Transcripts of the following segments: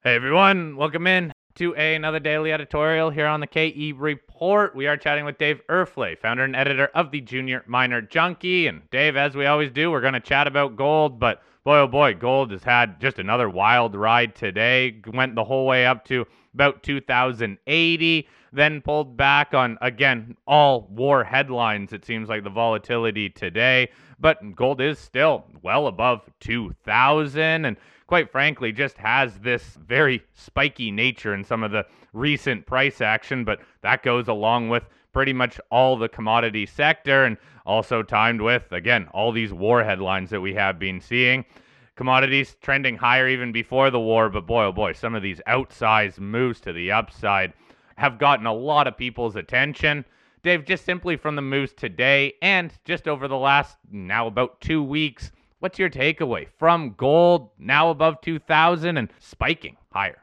Hey everyone, welcome in to another daily editorial here on the KE Report. We are chatting with Dave Erfle, founder and editor of the Junior Miner Junkie. And Dave, as we always do, we're going to chat about gold, but boy oh boy, gold has had just another wild ride today. Went the whole way up to about 2080, then pulled back on, again, all war headlines. It seems like the volatility today, but gold is still well above 2000, and quite frankly, just has this very spiky nature in some of the recent price action, but that goes along with pretty much all the commodity sector and also timed with, again, all these war headlines that we have been seeing. Commodities trending higher even before the war, but boy, oh boy, some of these outsized moves to the upside have gotten a lot of people's attention. Dave, just simply from the moves today and just over the last now about 2 weeks, what's your takeaway from gold now above 2000 and spiking higher?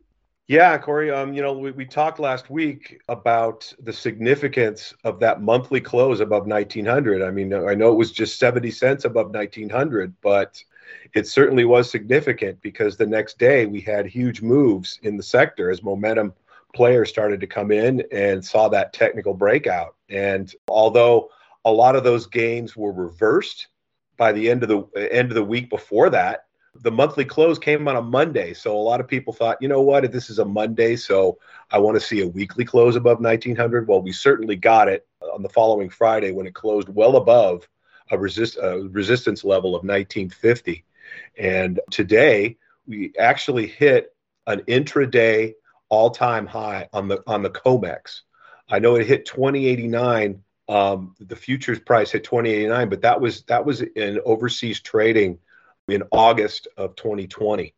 Yeah, Corey. We talked last week about the significance of that monthly close above 1900. I mean, I know it was just 70 cents above 1900, but it certainly was significant because the next day we had huge moves in the sector as momentum players started to come in and saw that technical breakout. And although a lot of those gains were reversed by the end of the week before that, the monthly close came on a Monday. So a lot of people thought, you know what, this is a Monday, so I want to see a weekly close above 1900. Well, we certainly got it on the following Friday when it closed well above a resistance level of 1950. And today we actually hit an intraday all-time high on the COMEX. I know it hit 2089. The futures price hit 2089, but that was in overseas trading in August of 2020.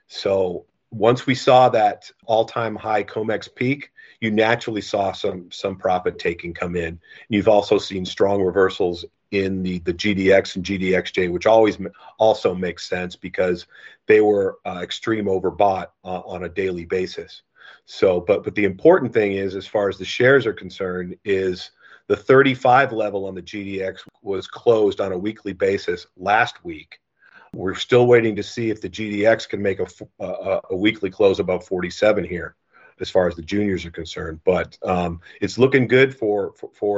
So once we saw that all-time high COMEX peak, you naturally saw some profit taking come in. You've also seen strong reversals in the GDX and GDXJ, which always also makes sense because they were extreme overbought on a daily basis. So, but the important thing is, as far as the shares are concerned, is the 35 level on the GDX was closed on a weekly basis last week. We're still waiting to see if the GDX can make a weekly close above 47 here, as far as the juniors are concerned. But it's looking good for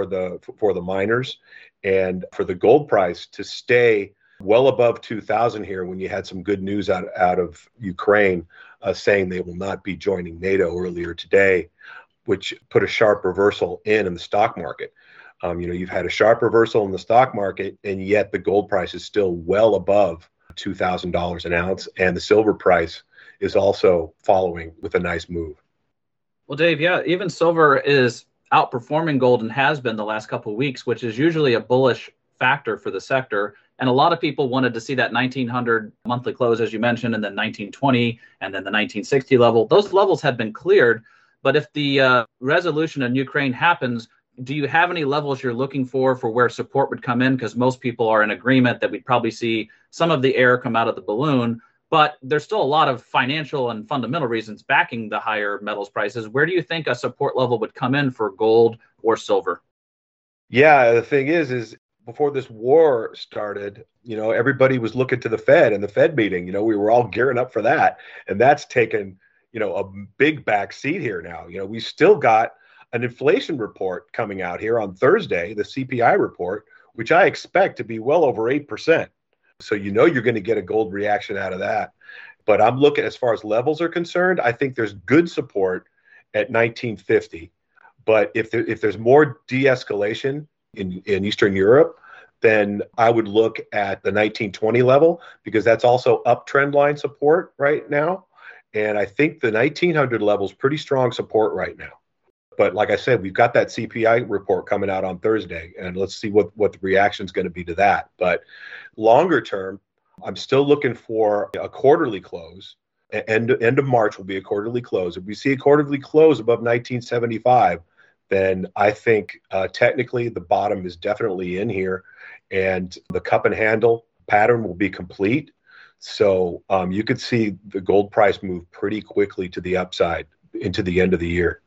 the miners, and for the gold price to stay well above 2,000 here when you had some good news out of Ukraine saying they will not be joining NATO earlier today, which put a sharp reversal in the stock market. You've had a sharp reversal in the stock market, and yet the gold price is still well above $2,000 an ounce, and the silver price is also following with a nice move. Well, Dave, yeah, even silver is outperforming gold and has been the last couple of weeks, which is usually a bullish factor for the sector. And a lot of people wanted to see that 1900 monthly close, as you mentioned, and then 1920 and then the 1960 level. Those levels had been cleared. But if the resolution in Ukraine happens, do you have any levels you're looking for where support would come in? Because most people are in agreement that we'd probably see some of the air come out of the balloon, but there's still a lot of financial and fundamental reasons backing the higher metals prices. Where do you think a support level would come in for gold or silver? Yeah, the thing is before this war started, everybody was looking to the Fed and the Fed meeting. We were all gearing up for that, and that's taken a big back seat here now. We still got an inflation report coming out here on Thursday, the CPI report, which I expect to be well over 8%. So you're going to get a gold reaction out of that. But I'm looking, as far as levels are concerned, I think there's good support at 1950. But if there's more de-escalation in Eastern Europe, then I would look at the 1920 level, because that's also uptrend line support right now. And I think the 1900 level is pretty strong support right now. But like I said, we've got that CPI report coming out on Thursday, and let's see what the reaction is going to be to that. But longer term, I'm still looking for a quarterly close. End of March will be a quarterly close. If we see a quarterly close above 1975, then I think technically the bottom is definitely in here, and the cup and handle pattern will be complete. So you could see the gold price move pretty quickly to the upside into the end of the year.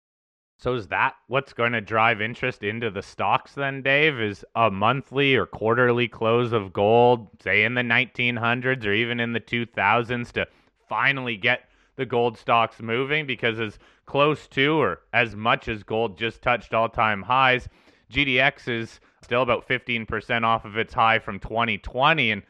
So is that what's going to drive interest into the stocks then, Dave? Is a monthly or quarterly close of gold, say in the 1900s or even in the 2000s, to finally get the gold stocks moving, because as close to or as much as gold just touched all-time highs, GDX is still about 15% off of its high from 2020 and,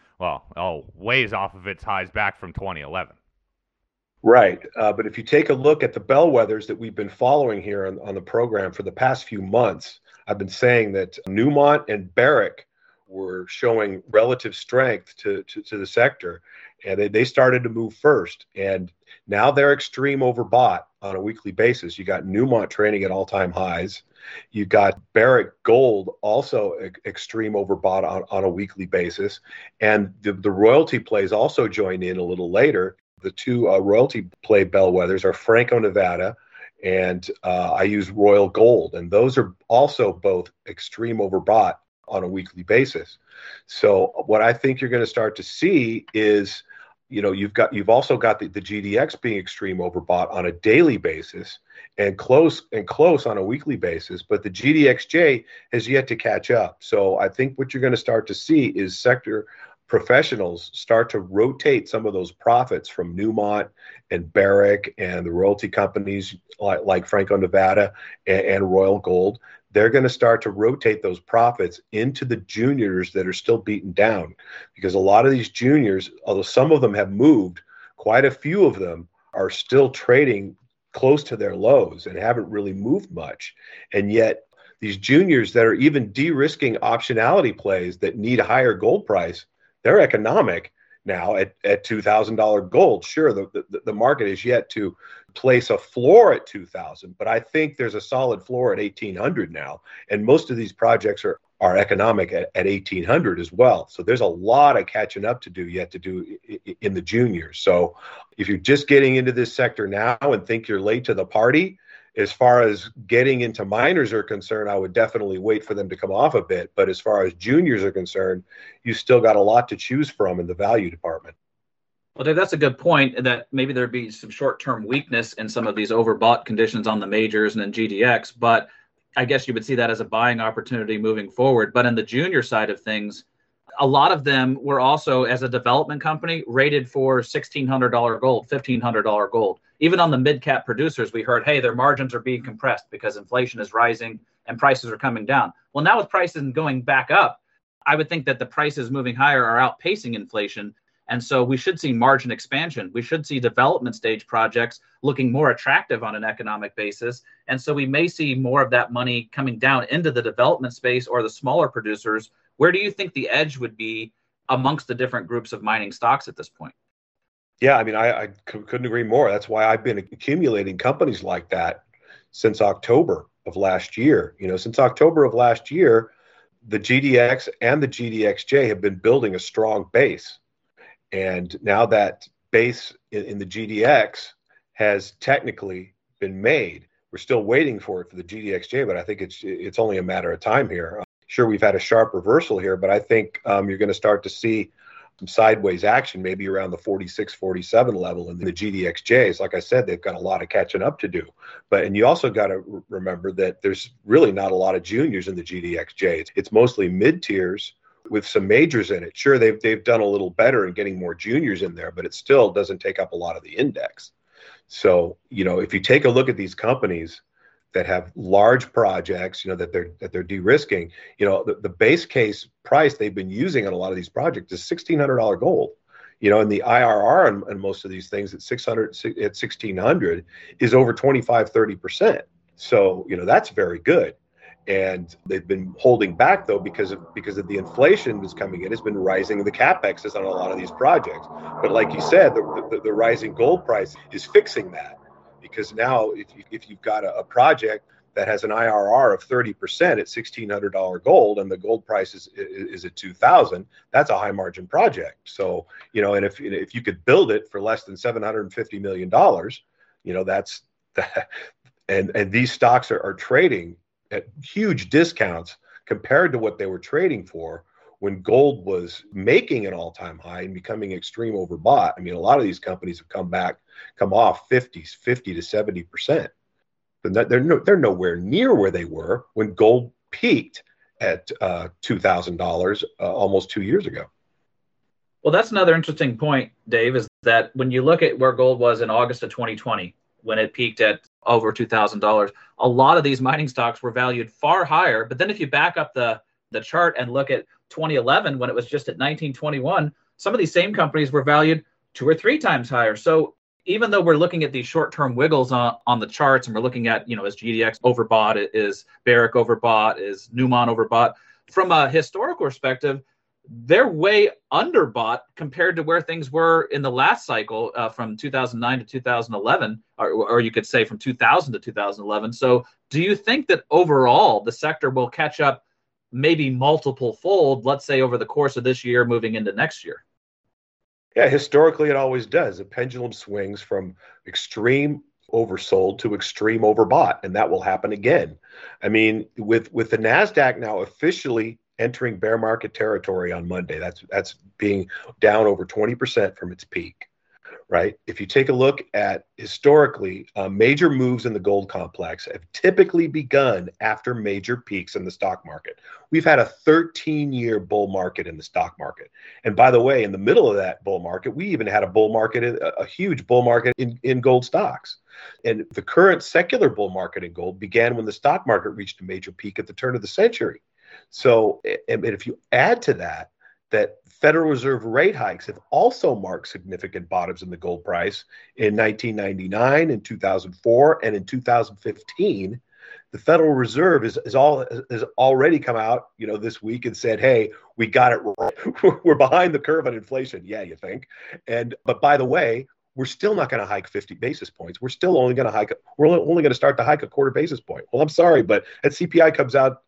ways off of its highs back from 2011. Right. But if you take a look at the bellwethers that we've been following here on the program for the past few months, I've been saying that Newmont and Barrick were showing relative strength to the sector, and they started to move first. And now they're extreme overbought on a weekly basis. You got Newmont trading at all-time highs. You got Barrick Gold also extreme overbought on a weekly basis. And the royalty plays also joined in a little later. The two royalty play bellwethers are Franco-Nevada and I use Royal Gold. And those are also both extreme overbought on a weekly basis. So what I think you're going to start to see is, you've also got the GDX being extreme overbought on a daily basis and close on a weekly basis, but the GDXJ has yet to catch up. So I think what you're going to start to see is sector professionals start to rotate some of those profits from Newmont and Barrick and the royalty companies like Franco-Nevada and Royal Gold. They're going to start to rotate those profits into the juniors that are still beaten down, because a lot of these juniors, although some of them have moved, quite a few of them are still trading close to their lows and haven't really moved much. And yet these juniors that are even de-risking optionality plays that need a higher gold price, they're economic now at $2,000 gold. Sure, the market is yet to place a floor at 2,000, but I think there's a solid floor at 1,800 now, and most of these projects are economic at 1,800 as well. So there's a lot of catching up to do in the juniors. So if you're just getting into this sector now and think you're late to the party, as far as getting into minors are concerned, I would definitely wait for them to come off a bit. But as far as juniors are concerned, you still got a lot to choose from in the value department. Well, Dave, that's a good point, that maybe there'd be some short-term weakness in some of these overbought conditions on the majors and in GDX, but I guess you would see that as a buying opportunity moving forward. But in the junior side of things, a lot of them were also, as a development company, rated for $1,600 gold, $1,500 gold. Even on the mid-cap producers, we heard, hey, their margins are being compressed because inflation is rising and prices are coming down. Well, now with prices going back up, I would think that the prices moving higher are outpacing inflation. And so we should see margin expansion. We should see development stage projects looking more attractive on an economic basis. And so we may see more of that money coming down into the development space or the smaller producers. Where do you think the edge would be amongst the different groups of mining stocks at this point? Yeah, I mean, I couldn't agree more. That's why I've been accumulating companies like that since October of last year. Since October of last year, the GDX and the GDXJ have been building a strong base. And now that base in the GDX has technically been made. We're still waiting for the GDXJ, but I think it's only a matter of time here. Sure, we've had a sharp reversal here, but I think you're going to start to see some sideways action, maybe around the 46, 47 level in the GDXJs. Like I said, they've got a lot of catching up to do. And you also got to remember that there's really not a lot of juniors in the GDXJ. It's mostly mid-tiers with some majors in it. Sure, they've done a little better in getting more juniors in there, but it still doesn't take up a lot of the index. So, if you take a look at these companies that have large projects, that they're de-risking, the base case price they've been using on a lot of these projects is $1,600 gold. And the IRR on most of these things at 1,600 is over 25-30%. So, that's very good. And they've been holding back, though, because of the inflation that's coming in has been rising the CapEx on a lot of these projects. But like you said, the rising gold price is fixing that, because now if you've got a project that has an IRR of 30% at $1,600 gold and the gold price is at 2,000, that's a high margin project. So, and if you could build it for less than $750 million, that's that. And these stocks are trading at huge discounts compared to what they were trading for when gold was making an all-time high and becoming extreme overbought. I mean, a lot of these companies have come off 50 to 70%. But they're nowhere near where they were when gold peaked at $2,000 almost 2 years ago. Well, that's another interesting point, Dave, is that when you look at where gold was in August of 2020, when it peaked at over $2,000, a lot of these mining stocks were valued far higher. But then if you back up the chart and look at 2011, when it was just at 1921, some of these same companies were valued 2 or 3 times higher. So even though we're looking at these short-term wiggles on the charts, and we're looking at, is GDX overbought, is Barrick overbought, is Newmont overbought, from a historical perspective, they're way underbought compared to where things were in the last cycle from 2009 to 2011, or you could say from 2000 to 2011. So do you think that overall the sector will catch up maybe multiple fold, let's say over the course of this year moving into next year? Yeah, historically it always does. The pendulum swings from extreme oversold to extreme overbought, and that will happen again. I mean, with the NASDAQ now officially entering bear market territory on Monday, that's being down over 20% from its peak, right? If you take a look at historically, major moves in the gold complex have typically begun after major peaks in the stock market. We've had a 13-year bull market in the stock market. And by the way, in the middle of that bull market, we even had a bull market, a huge bull market in gold stocks. And the current secular bull market in gold began when the stock market reached a major peak at the turn of the century. So, and if you add to that Federal Reserve rate hikes have also marked significant bottoms in the gold price in 1999, in 2004, and in 2015. The Federal Reserve has already come out, this week and said, "Hey, we got it wrong. We're behind the curve on inflation." Yeah, you think? But by the way, we're still not going to hike 50 basis points. We're still only going to hike. We're only going to start to hike a quarter basis point. Well, I'm sorry, but that CPI comes out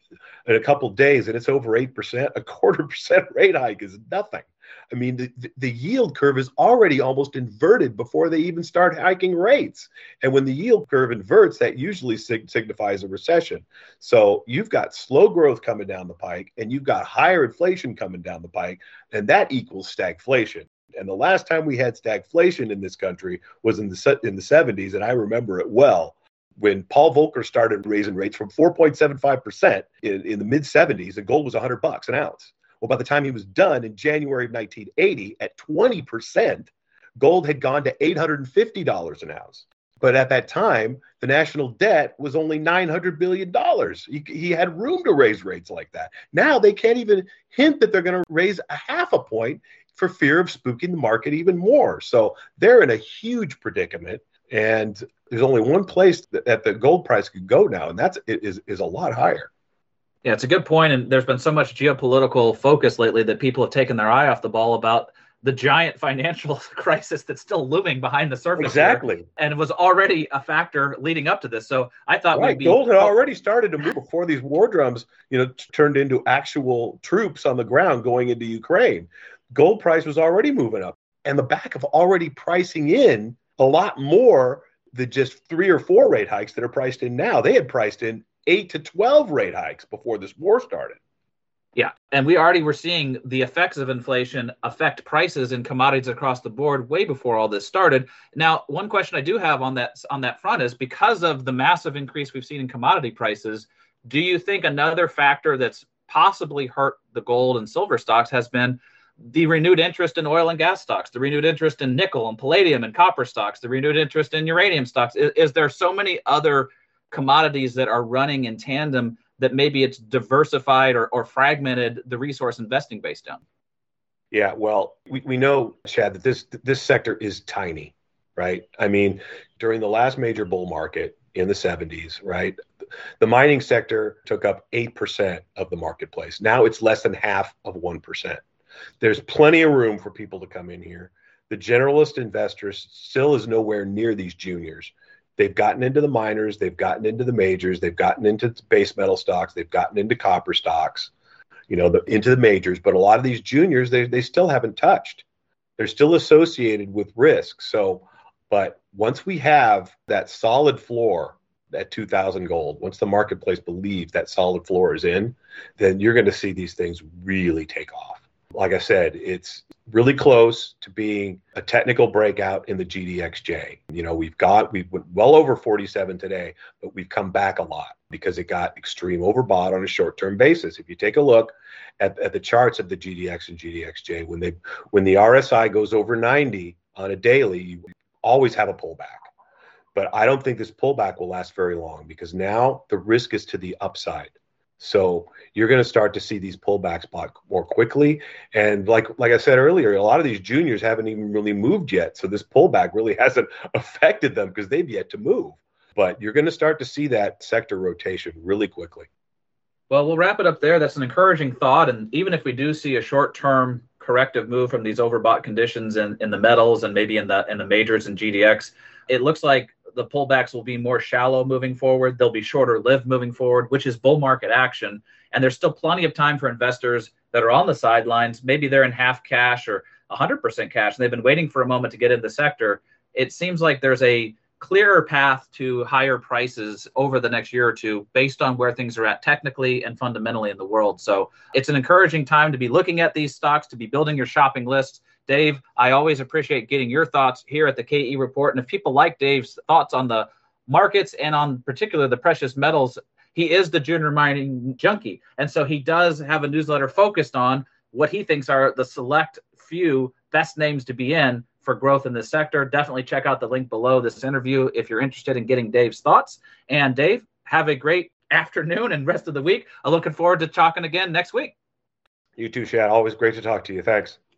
in a couple of days and it's over 8%. A 0.25% rate hike is nothing. I mean, the yield curve is already almost inverted before they even start hiking rates. And when the yield curve inverts, that usually signifies a recession. So you've got slow growth coming down the pike, and you've got higher inflation coming down the pike, and that equals stagflation. And the last time we had stagflation in this country was in the 70s, and I remember it well, when Paul Volcker started raising rates from 4.75% in the mid 70s, and gold was $100 an ounce. Well, by the time he was done in January of 1980, at 20%, gold had gone to $850 an ounce. But at that time, the national debt was only $900 billion. He had room to raise rates like that. Now they can't even hint that they're going to raise a half a point for fear of spooking the market even more. So they're in a huge predicament. And there's only one place that the gold price could go now, and that is a lot higher. Yeah, it's a good point. And there's been so much geopolitical focus lately that people have taken their eye off the ball about the giant financial crisis that's still looming behind the surface. Exactly. Here, and it was already a factor leading up to this. So I thought gold had already started to move before these war drums, turned into actual troops on the ground going into Ukraine. Gold price was already moving up, and the back of already pricing in a lot more than just 3 or 4 rate hikes that are priced in now. They had priced in 8 to 12 rate hikes before this war started. Yeah, and we already were seeing the effects of inflation affect prices and commodities across the board way before all this started. Now, one question I do have on that front is, because of the massive increase we've seen in commodity prices, do you think another factor that's possibly hurt the gold and silver stocks has been the renewed interest in oil and gas stocks, the renewed interest in nickel and palladium and copper stocks, the renewed interest in uranium stocks? Is there so many other commodities that are running in tandem that maybe it's diversified or fragmented the resource investing base down? Yeah, well, we know, Chad, that this sector is tiny, right? I mean, during the last major bull market in the 70s, right, the mining sector took up 8% of the marketplace. Now it's less than half of 1%. There's plenty of room for people to come in here. The generalist investors still is nowhere near these juniors. They've gotten into the miners, they've gotten into the majors, they've gotten into base metal stocks, they've gotten into copper stocks, into the majors. But a lot of these juniors, they still haven't touched. They're still associated with risk. So, but once we have that solid floor at 2,000 gold, once the marketplace believes that solid floor is in, then you're going to see these things really take off. Like I said, it's really close to being a technical breakout in the GDXJ. We went well over 47 today, but we've come back a lot because it got extreme overbought on a short-term basis. If you take a look at the charts of the GDX and GDXJ, when the RSI goes over 90 on a daily, you always have a pullback. But I don't think this pullback will last very long because now the risk is to the upside. So you're going to start to see these pullbacks more quickly. And like I said earlier, a lot of these juniors haven't even really moved yet. So this pullback really hasn't affected them because they've yet to move. But you're going to start to see that sector rotation really quickly. Well, we'll wrap it up there. That's an encouraging thought. And even if we do see a short-term corrective move from these overbought conditions in the metals and maybe in the majors and GDX, it looks like the pullbacks will be more shallow moving forward. They'll be shorter lived moving forward, which is bull market action. And there's still plenty of time for investors that are on the sidelines. Maybe they're in half cash or 100% cash, and they've been waiting for a moment to get in the sector. It seems like there's a clearer path to higher prices over the next year or two based on where things are at technically and fundamentally in the world. So it's an encouraging time to be looking at these stocks, to be building your shopping list. Dave, I always appreciate getting your thoughts here at the KE Report. And if people like Dave's thoughts on the markets and on particular the precious metals, he is the junior mining junkie. And so he does have a newsletter focused on what he thinks are the select few best names to be in for growth in this sector. Definitely check out the link below this interview if you're interested in getting Dave's thoughts. And Dave, have a great afternoon and rest of the week. I'm looking forward to talking again next week. You too, Shad. Always great to talk to you. Thanks.